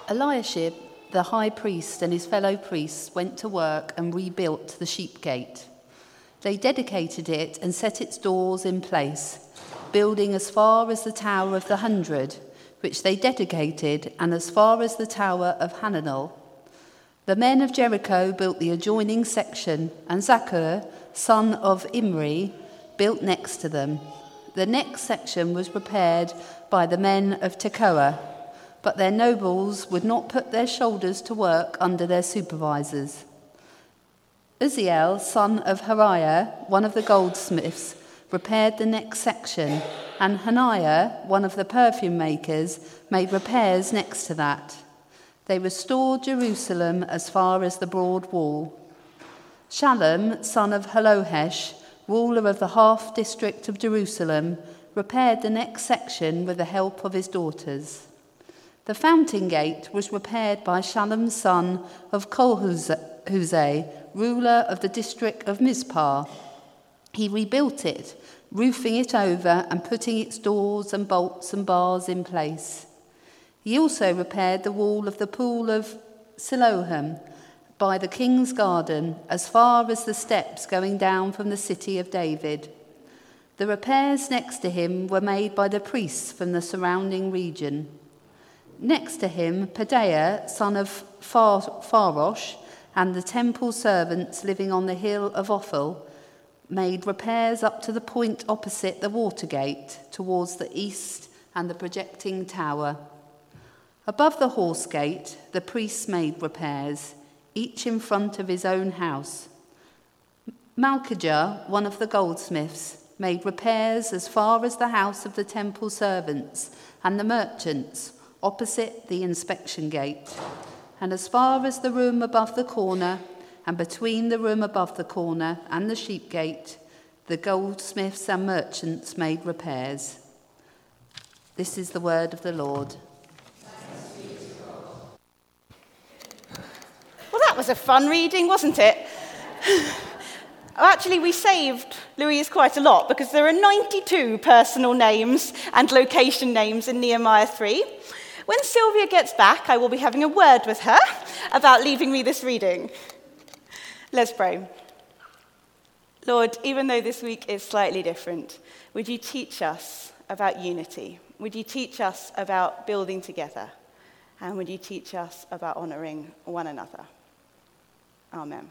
Eliashib, the high priest, and his fellow priests went to work and rebuilt the sheep gate. They dedicated it and set its doors in place, building as far as the Tower of the 100, which they dedicated, and as far as the Tower of Hananel. The men of Jericho built the adjoining section, and Zaccur, son of Imri, built next to them. The next section was prepared by the men of Tekoa, but their nobles would not put their shoulders to work under their supervisors. Uzziel, son of Hariah, one of the goldsmiths, repaired the next section, and Hananiah, one of the perfume makers, made repairs next to that. They restored Jerusalem as far as the broad wall. Shallum, son of Halohesh, ruler of the half-district of Jerusalem, repaired the next section with the help of his daughters. The fountain gate was repaired by Shallum's son of Kolhuzai, ruler of the district of Mizpah. He rebuilt it, roofing it over and putting its doors and bolts and bars in place. He also repaired the wall of the pool of Siloam by the king's garden, as far as the steps going down from the city of David. The repairs next to him were made by the priests from the surrounding region. Next to him, Pedaiah, son of Pharosh, and the temple servants living on the hill of Ophel, made repairs up to the point opposite the water gate, towards the east and the projecting tower. Above the horse gate, the priests made repairs, each in front of his own house. Malchijah, one of the goldsmiths, made repairs as far as the house of the temple servants and the merchants, opposite the inspection gate, and as far as the room above the corner, and between the room above the corner and the sheep gate, the goldsmiths and merchants made repairs. This is the word of the Lord. Well, that was a fun reading, wasn't it? Actually, we saved Louise quite a lot because there are 92 personal names and location names in Nehemiah 3. When Sylvia gets back, I will be having a word with her about leaving me this reading. Let's pray. Lord, even though this week is slightly different, would you teach us about unity? Would you teach us about building together? And would you teach us about honouring one another? Amen.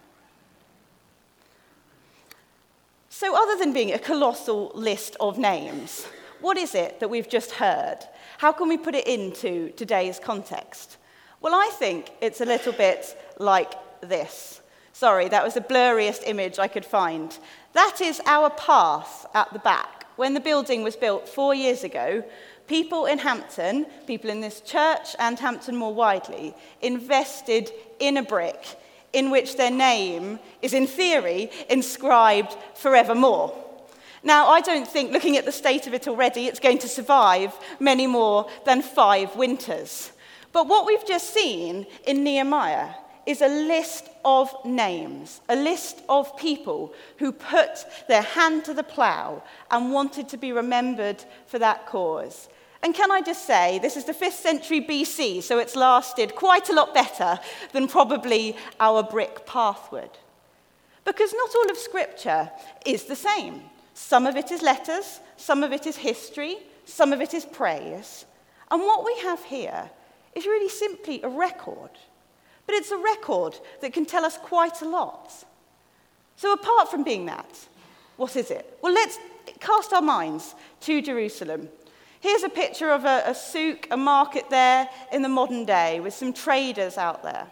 So other than being a colossal list of names, what is it that we've just heard? How can we put it into today's context? Well, I think it's a little bit like this. Sorry, that was the blurriest image I could find. That is our path at the back. When the building was built 4 years ago, people in Hampton, people in this church and Hampton more widely, invested in a brick in which their name is, in theory, inscribed forevermore. Now, I don't think, looking at the state of it already, it's going to survive many more than 5 winters. But what we've just seen in Nehemiah is a list of names, a list of people who put their hand to the plough and wanted to be remembered for that cause. And can I just say, this is the 5th century BC, so it's lasted quite a lot better than probably our brick path would. Because not all of Scripture is the same. Some of it is letters, some of it is history, some of it is praise. And what we have here is really simply a record. But it's a record that can tell us quite a lot. So apart from being that, what is it? Well, let's cast our minds to Jerusalem. Here's a picture of a souk, a market there in the modern day with some traders out there.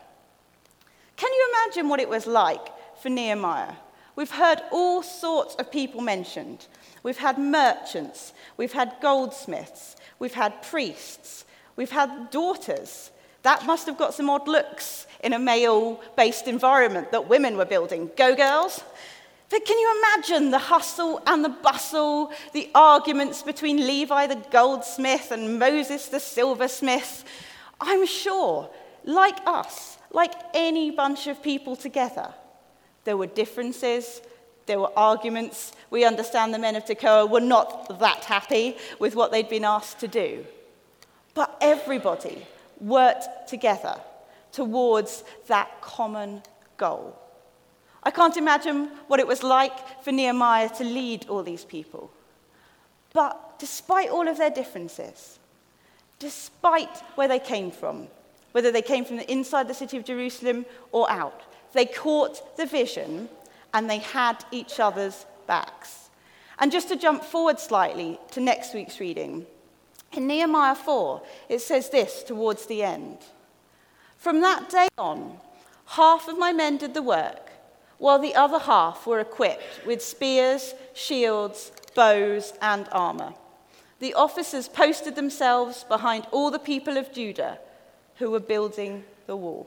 Can you imagine what it was like for Nehemiah? We've heard all sorts of people mentioned. We've had merchants, we've had goldsmiths, we've had priests, we've had daughters. That must have got some odd looks in a male-based environment that women were building. Go, girls! But can you imagine the hustle and the bustle, the arguments between Levi the goldsmith and Moses the silversmith? I'm sure, like us, like any bunch of people together, there were differences, there were arguments. We understand the men of Tekoa were not that happy with what they'd been asked to do. But everybody worked together towards that common goal. I can't imagine what it was like for Nehemiah to lead all these people. But despite all of their differences, despite where they came from, whether they came from inside the city of Jerusalem or out, they caught the vision and they had each other's backs. And just to jump forward slightly to next week's reading, in Nehemiah 4, it says this towards the end. From that day on, half of my men did the work, while the other half were equipped with spears, shields, bows, and armor. The officers posted themselves behind all the people of Judah who were building the wall.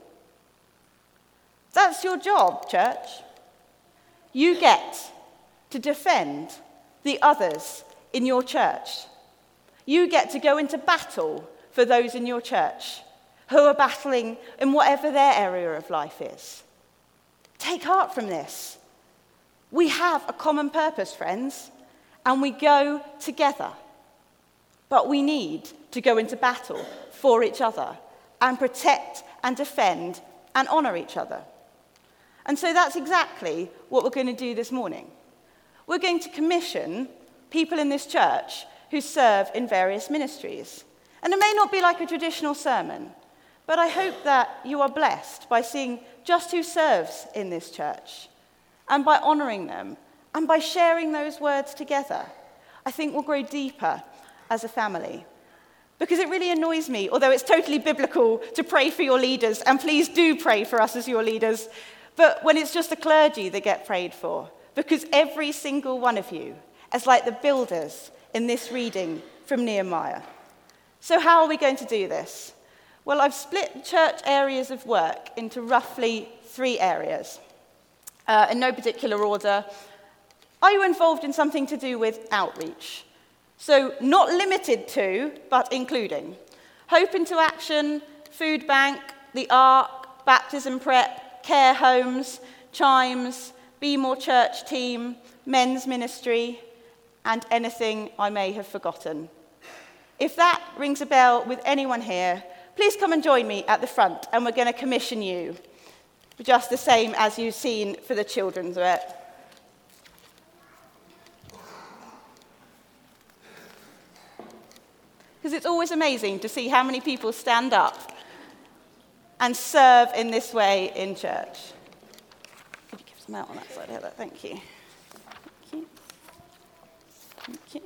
That's your job, church. You get to defend the others in your church. You get to go into battle for those in your church who are battling in whatever their area of life is. Take heart from this. We have a common purpose, friends, and we go together. But we need to go into battle for each other and protect and defend and honour each other. And so that's exactly what we're going to do this morning. We're going to commission people in this church who serve in various ministries. And it may not be like a traditional sermon, but I hope that you are blessed by seeing just who serves in this church and by honouring them and by sharing those words together. I think we'll grow deeper as a family. Because it really annoys me, although it's totally biblical to pray for your leaders, and please do pray for us as your leaders, but when it's just the clergy that get prayed for, because every single one of you is like the builders in this reading from Nehemiah. So how are we going to do this? Well, I've split church areas of work into roughly 3 areas. In no particular order. Are you involved in something to do with outreach? So not limited to, but including. Hope into Action, Food Bank, the Ark, Baptism Prep, Care Homes, Chimes, Be More Church Team, Men's Ministry, and anything I may have forgotten. If that rings a bell with anyone here, please come and join me at the front, and we're going to commission you, just the same as you've seen for the children's work. Because it's always amazing to see how many people stand up and serve in this way in church. Could you give some out on that side? Thank you. Thank you. Thank you.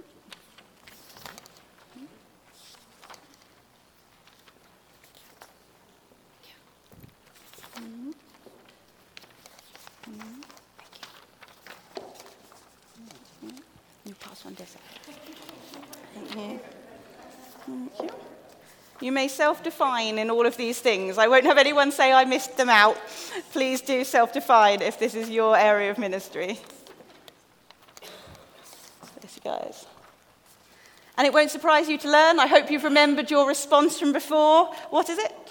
You pass on this. Thank you. Thank you. You may self-define in all of these things. I won't have anyone say I missed them out. Please do self-define if this is your area of ministry. There you guys. And it won't surprise you to learn. I hope you've remembered your response from before. What is it?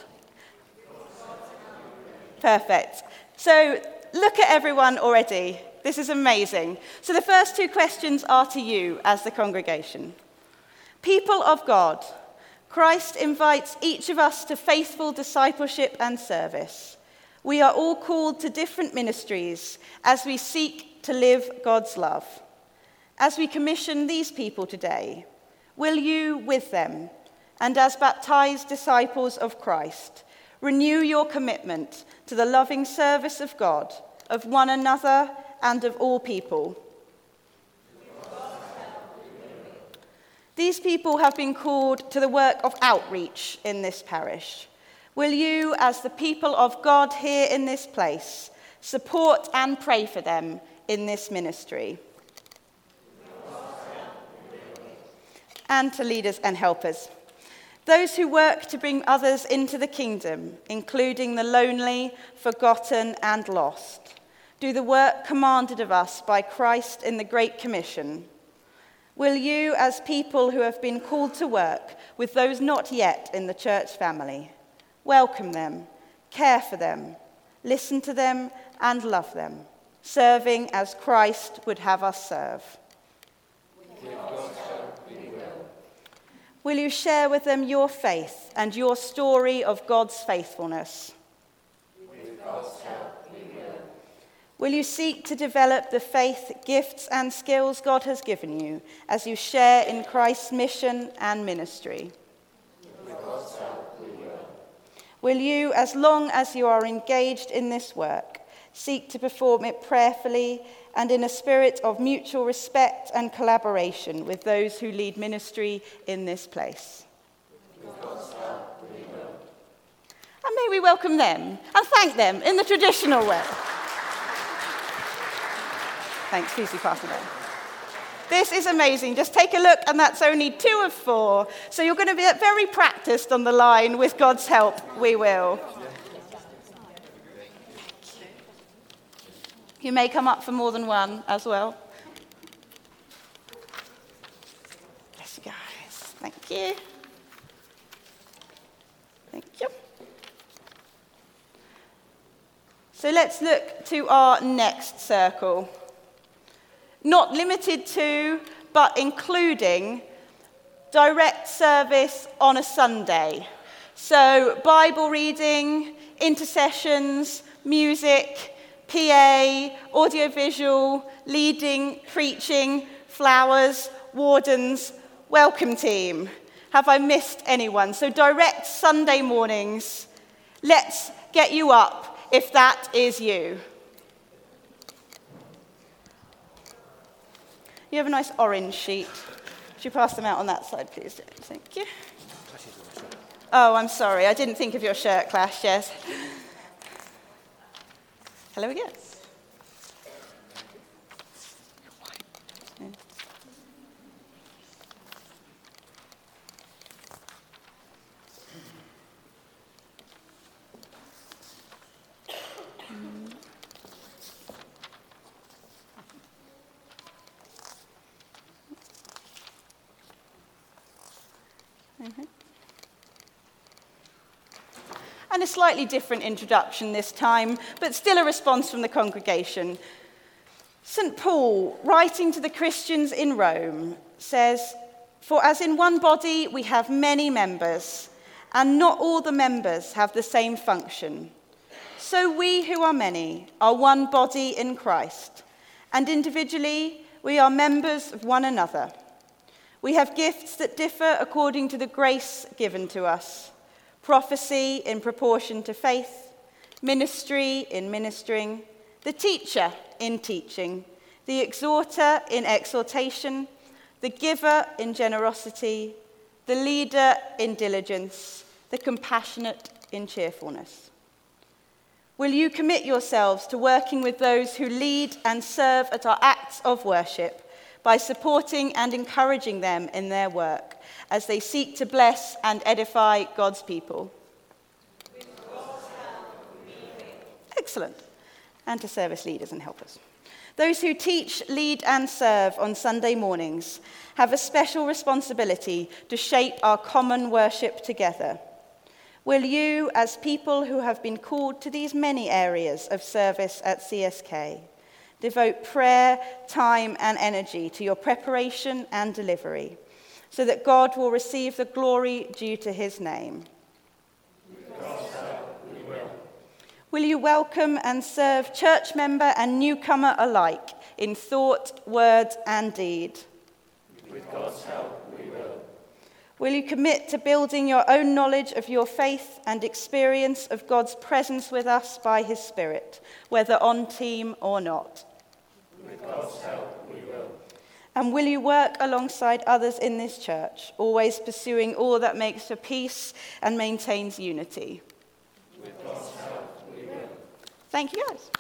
Perfect. So look at everyone already. This is amazing. So the first 2 questions are to you as the congregation. People of God, Christ invites each of us to faithful discipleship and service. We are all called to different ministries as we seek to live God's love. As we commission these people today, will you, with them, and as baptized disciples of Christ, renew your commitment to the loving service of God, of one another, and of all people? These people have been called to the work of outreach in this parish. Will you, as the people of God here in this place, support and pray for them in this ministry? And to leaders and helpers. Those who work to bring others into the kingdom, including the lonely, forgotten, and lost, do the work commanded of us by Christ in the Great Commission. Will you, as people who have been called to work with those not yet in the church family, welcome them, care for them, listen to them, and love them, serving as Christ would have us serve? Will you share with them your faith and your story of God's faithfulness? With God's help, we will. Will you seek to develop the faith, gifts, and skills God has given you as you share in Christ's mission and ministry? With God's help, we will. Will you, as long as you are engaged in this work, seek to perform it prayerfully and in a spirit of mutual respect and collaboration with those who lead ministry in this place? With God's help, we will. And may we welcome them and thank them in the traditional way. Thanks, Lucy, passing it. This is amazing. Just take a look, and that's only 2 of 4. So you're going to be very practiced on the line. With God's help, we will. You may come up for more than one as well. Bless you guys. Thank you. Thank you. So let's look to our next circle. Not limited to, but including direct service on a Sunday. So Bible reading, intercessions, music, PA, audiovisual, leading, preaching, flowers, wardens, welcome team. Have I missed anyone? So direct Sunday mornings. Let's get you up if that is you. You have a nice orange sheet. Would you pass them out on that side, please? Thank you. Oh, I'm sorry. I didn't think of your shirt clash, yes. Hello again. And a slightly different introduction this time, but still a response from the congregation. St. Paul, writing to the Christians in Rome, says, "For as in one body we have many members, and not all the members have the same function, so we who are many are one body in Christ, and individually we are members of one another. We have gifts that differ according to the grace given to us. Prophecy in proportion to faith, ministry in ministering, the teacher in teaching, the exhorter in exhortation, the giver in generosity, the leader in diligence, the compassionate in cheerfulness. Will you commit yourselves to working with those who lead and serve at our acts of worship by supporting and encouraging them in their work as they seek to bless and edify God's people?" With God's help, we will. Excellent. And to service leaders and helpers. Those who teach, lead, and serve on Sunday mornings have a special responsibility to shape our common worship together. Will you, as people who have been called to these many areas of service at CSK, devote prayer, time, and energy to your preparation and delivery, so that God will receive the glory due to his name? With God's help, we will. Will you welcome and serve church member and newcomer alike in thought, word, and deed? With God's help, we will. Will you commit to building your own knowledge of your faith and experience of God's presence with us by his Spirit, whether on team or not? With God's help, we will. And will you work alongside others in this church, always pursuing all that makes for peace and maintains unity? With God's help, we will. Thank you, guys.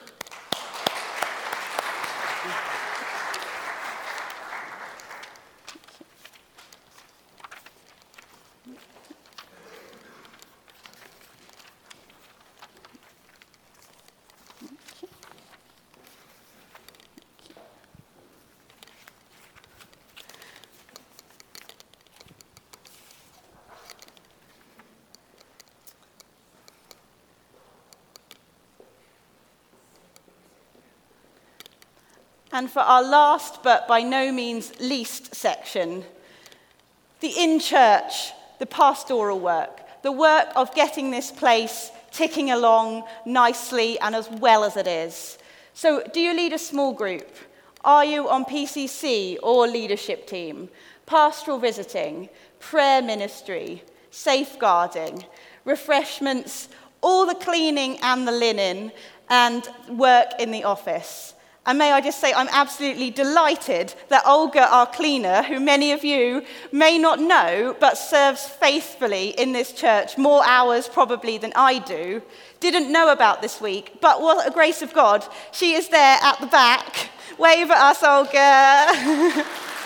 And for our last, but by no means least section, The in-church, the pastoral work, the work of getting this place ticking along nicely and as well as it is. So do you lead a small group? Are you on PCC or leadership team? Pastoral visiting, prayer ministry, safeguarding, refreshments, all the cleaning and the linen, and work in the office. And may I just say, I'm absolutely delighted that Olga, our cleaner, who many of you may not know, but serves faithfully in this church, more hours probably than I do, didn't know about this week. But what a grace of God, she is there at the back. Wave at us, Olga.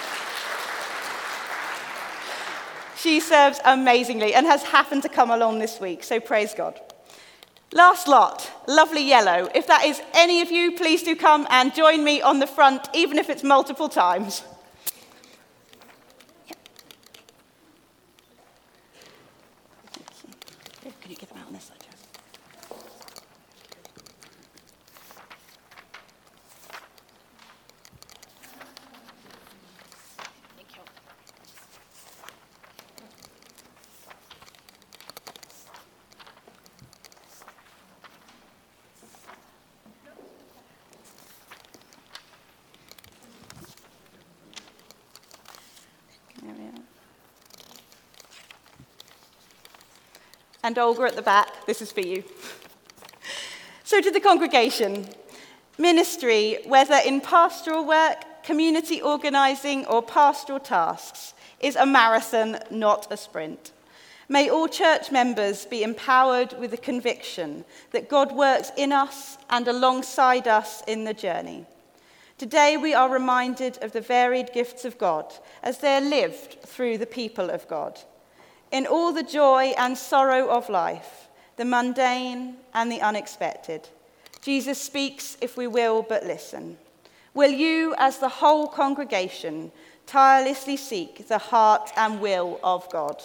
She serves amazingly and has happened to come along this week, so praise God. Last lot, lovely yellow. If that is any of you, please do come and join me on the front, even if it's multiple times. Yep. Could you get them out on this side, Jess? Thank you. There we are. And Olga at the back, this is for you. So to the congregation, ministry, whether in pastoral work, community organising or pastoral tasks, is a marathon, not a sprint. May all church members be empowered with the conviction that God works in us and alongside us in the journey. Today we are reminded of the varied gifts of God as they are lived through the people of God. In all the joy and sorrow of life, the mundane and the unexpected, Jesus speaks if we will but listen. Will you, as the whole congregation, tirelessly seek the heart and will of God?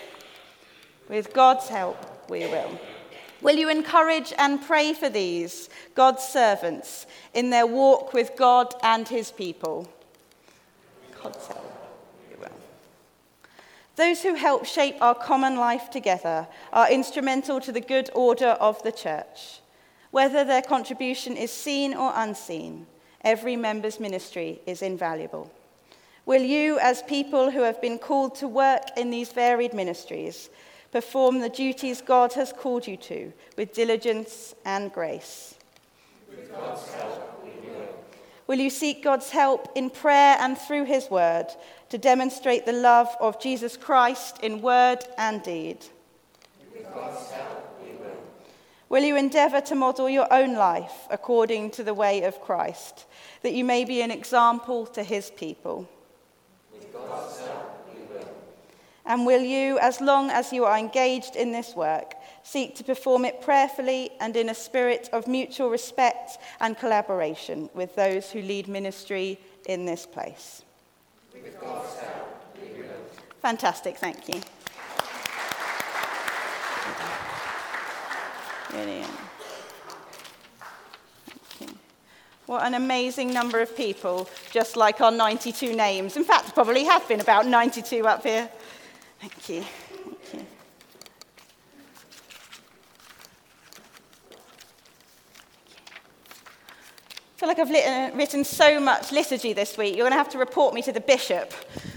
With God's help, we will. Will you encourage and pray for these, God's servants, in their walk with God and his people? God's help, we will. Those who help shape our common life together are instrumental to the good order of the church. Whether their contribution is seen or unseen, every member's ministry is invaluable. Will you, as people who have been called to work in these varied ministries, perform the duties God has called you to with diligence and grace? With God's help, we will. Will you seek God's help in prayer and through his word to demonstrate the love of Jesus Christ in word and deed? With God's help, we will. Will you endeavour to model your own life according to the way of Christ, that you may be an example to his people? With God's help. And will you, as long as you are engaged in this work, seek to perform it prayerfully and in a spirit of mutual respect and collaboration with those who lead ministry in this place? With God's help, we will. Fantastic, thank you. Brilliant. Thank you. What an amazing number of people, just like our 92 names. In fact, probably have been about 92 up here. Thank you. Thank you. I feel like I've written so much liturgy this week. You're going to have to report me to the bishop.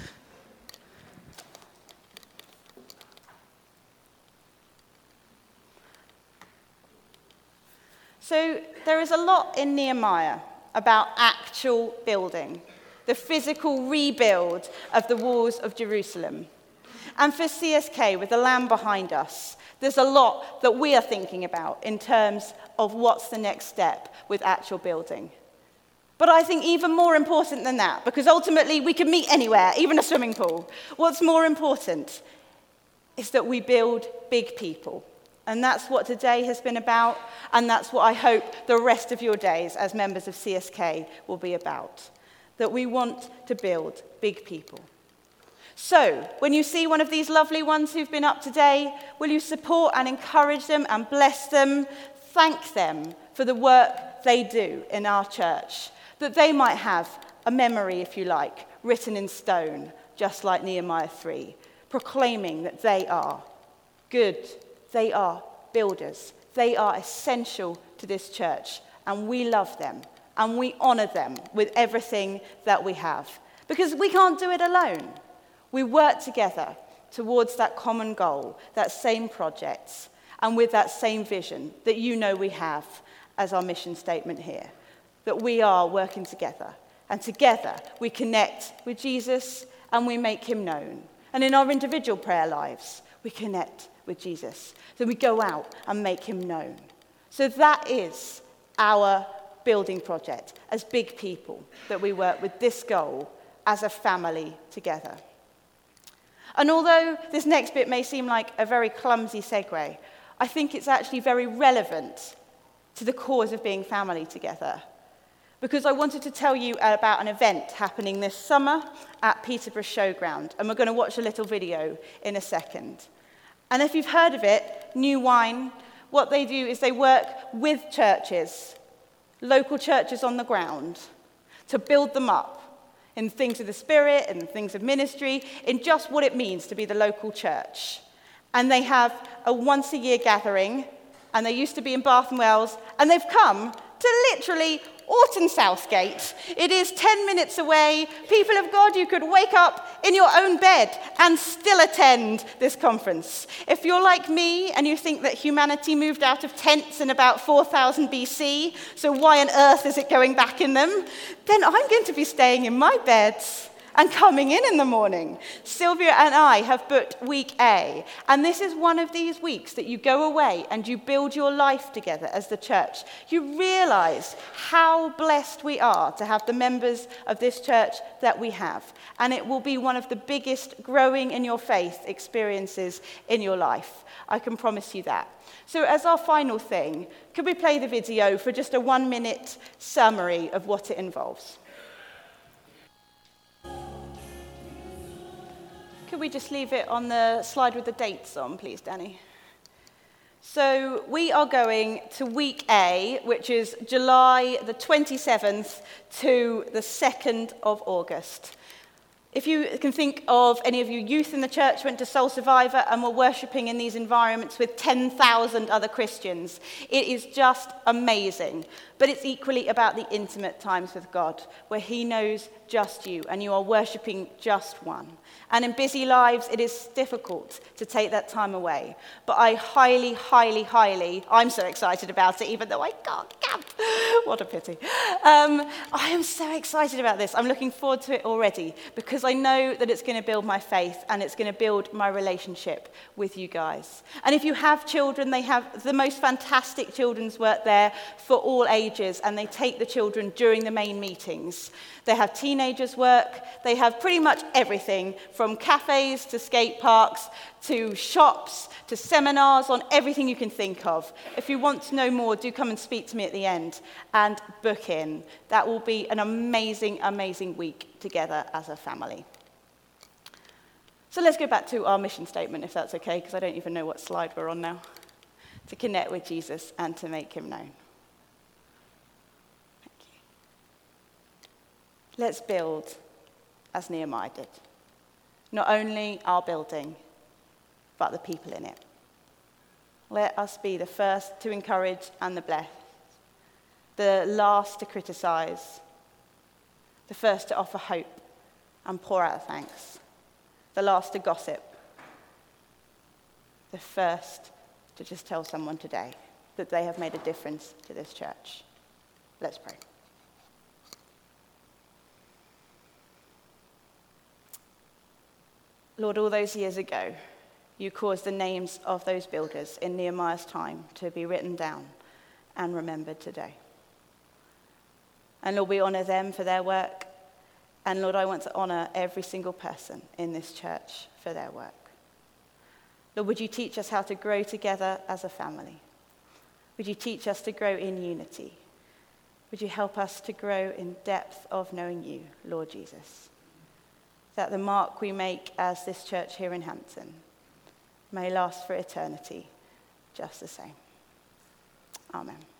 So there is a lot in Nehemiah about actual building, the physical rebuild of the walls of Jerusalem. And for CSK, with the Lamb behind us, there's a lot that we are thinking about in terms of what's the next step with actual building. But I think even more important than that, because ultimately we can meet anywhere, even a swimming pool, what's more important is that we build big people. And that's what today has been about, and that's what I hope the rest of your days as members of CSK will be about. That we want to build big people. So, when you see one of these lovely ones who've been up today, will you support and encourage them and bless them? Thank them for the work they do in our church, that they might have a memory, if you like, written in stone, just like Nehemiah 3, proclaiming that they are good, they are builders, they are essential to this church, and we love them, and we honour them with everything that we have. Because we can't do it alone. We work together towards that common goal, that same project, and with that same vision that you know we have as our mission statement here, that we are working together. And together we connect with Jesus and we make him known. And in our individual prayer lives, we connect with Jesus. So we go out and make him known. So that is our building project as big people, that we work with this goal as a family together. And although this next bit may seem like a very clumsy segue, I think it's actually very relevant to the cause of being family together. Because I wanted to tell you about an event happening this summer at Peterborough Showground. And we're going to watch a little video in a second. And if you've heard of it, New Wine, what they do is they work with churches, local churches on the ground, to build them up in things of the Spirit and things of ministry, in just what it means to be the local church. And they have a once-a-year gathering, and they used to be in Bath and Wells, and they've come to literally Orton Southgate. It is 10 minutes away. People of God, you could wake up in your own bed and still attend this conference. If you're like me and you think that humanity moved out of tents in about 4000 BC, so why on earth is it going back in them? Then I'm going to be staying in my bed and coming in the morning. Sylvia and I have booked week A, and this is one of these weeks that you go away and you build your life together as the church. You realize how blessed we are to have the members of this church that we have, and it will be one of the biggest growing in your faith experiences in your life. I can promise you that. So as our final thing, could we play the video for just a 1-minute summary of what it involves? Could we just leave it on the slide with the dates on, please, Danny? So we are going to week A, which is July the 27th to the 2nd of August. If you can think of any of you youth in the church went to Soul Survivor and were worshipping in these environments with 10,000 other Christians, it is just amazing. But it's equally about the intimate times with God, where he knows just you and you are worshipping just one. And in busy lives, it is difficult to take that time away. But I highly, I'm so excited about it, even though I can't camp. What a pity. I am so excited about this. I'm looking forward to it already, because I know that it's going to build my faith and it's going to build my relationship with you guys. And if you have children, they have the most fantastic children's work there for all ages, and they take the children during the main meetings. They have teenagers work. They have pretty much everything, from cafes to skate parks to shops to seminars on everything you can think of. If you want to know more, do come and speak to me at the end and book in. That will be an amazing, amazing week together as a family. So let's go back to our mission statement, if that's okay, because I don't even know what slide we're on now. To connect with Jesus and to make him known. Let's build as Nehemiah did. Not only our building, but the people in it. Let us be the first to encourage and the blessed, the last to criticize, the first to offer hope and pour out thanks, the last to gossip, the first to just tell someone today that they have made a difference to this church. Let's pray. Lord, all those years ago, you caused the names of those builders in Nehemiah's time to be written down and remembered today. And Lord, we honor them for their work. And Lord, I want to honor every single person in this church for their work. Lord, would you teach us how to grow together as a family? Would you teach us to grow in unity? Would you help us to grow in depth of knowing you, Lord Jesus? That the mark we make as this church here in Hampton may last for eternity just the same. Amen.